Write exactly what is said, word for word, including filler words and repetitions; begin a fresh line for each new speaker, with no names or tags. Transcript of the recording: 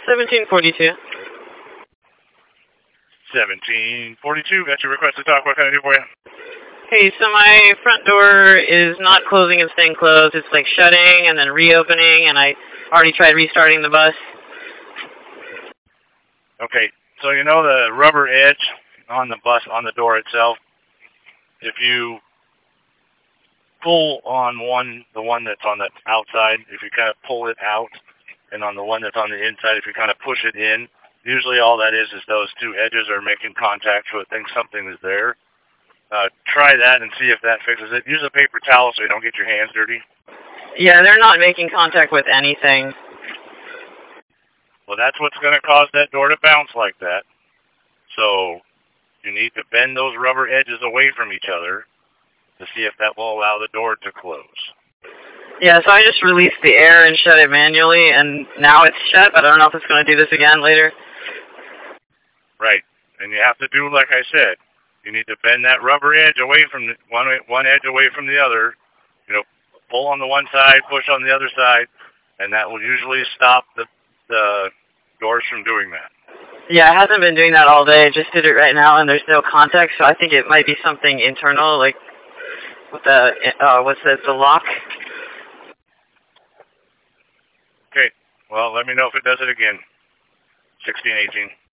seventeen forty-two.
seventeen forty-two, got your request to talk. What can I do for you?
Hey, so my front door is not closing and staying closed. It's like shutting and then reopening, and I already tried restarting the bus.
Okay, so you know the rubber edge on the bus, on the door itself, if you pull on one, the one that's on the outside, if you kind of pull it out, and on the one that's on the inside, if you kind of push it in, usually all that is is those two edges are making contact, so it thinks something is there. Uh, try that and see if that fixes it. Use a paper towel so you don't get your hands dirty.
Yeah, they're not making contact with anything.
Well, that's what's going to cause that door to bounce like that. So you need to bend those rubber edges away from each other to see if that will allow the door to close.
Yeah, so I just released the air and shut it manually, and now it's shut, but I don't know if it's going to do this again later.
Right. And you have to do like I said. You need to bend that rubber edge away from the, one one edge away from the other. You know, pull on the one side, push on the other side, and that will usually stop the the doors from doing that.
Yeah, it hasn't been doing that all day. It just did it right now, and there's no contact, so I think it might be something internal, like with the uh, what's it, the lock.
Okay. Well, let me know if it does it again. sixteen eighteen.